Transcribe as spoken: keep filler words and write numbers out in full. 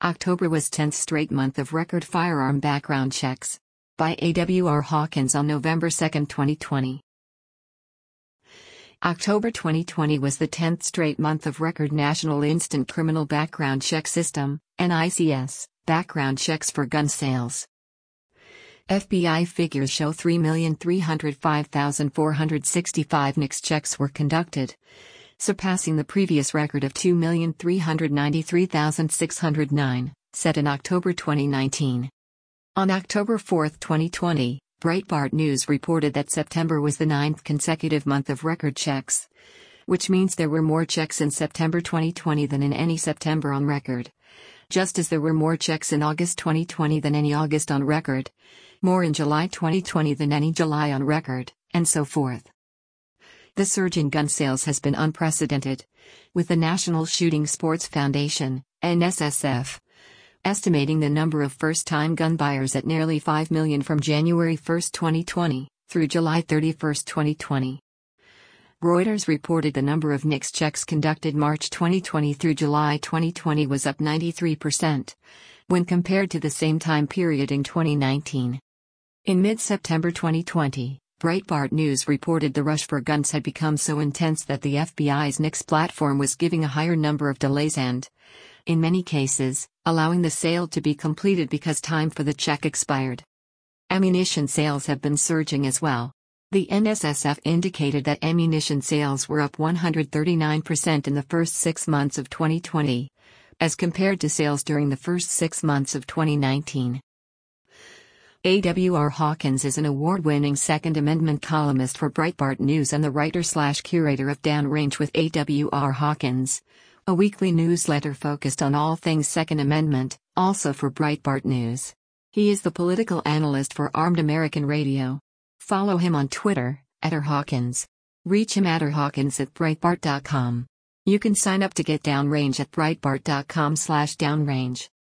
October was tenth straight month of record firearm background checks. By A W R Hawkins on November second, twenty twenty. October twenty twenty was the tenth straight month of record National Instant Criminal Background Check System, N I C S, background checks for gun sales. F B I figures show three million three hundred five thousand four hundred sixty-five N I C S checks were conducted, surpassing the previous record of two million three hundred ninety-three thousand six hundred nine, set in October twenty nineteen. On October fourth, twenty twenty, Breitbart News reported that September was the ninth consecutive month of record checks, which means there were more checks in September twenty twenty than in any September on record. Just as there were more checks in August twenty twenty than any August on record, more in July twenty twenty than any July on record, and so forth. The surge in gun sales has been unprecedented, with the National Shooting Sports Foundation, N S S F, estimating the number of first-time gun buyers at nearly five million from January first, twenty twenty, through July thirty-first, twenty twenty. Reuters reported the number of N I C S checks conducted March twenty twenty through July twenty twenty was up ninety-three percent, when compared to the same time period in twenty nineteen. In mid-September twenty twenty, Breitbart News reported the rush for guns had become so intense that the F B I's N I C S platform was giving a higher number of delays and, in many cases, allowing the sale to be completed because time for the check expired. Ammunition sales have been surging as well. The N S S F indicated that ammunition sales were up one hundred thirty-nine percent in the first six months of twenty twenty, as compared to sales during the first six months of twenty nineteen. A W R Hawkins is an award-winning Second Amendment columnist for Breitbart News and the writer-slash-curator of Downrange with A W R Hawkins, a weekly newsletter focused on all things Second Amendment, also for Breitbart News. He is the political analyst for Armed American Radio. Follow him on Twitter, at rhawkins. Reach him at rhawkins at breitbart dot com. You can sign up to get Downrange at breitbart dot com slash downrange.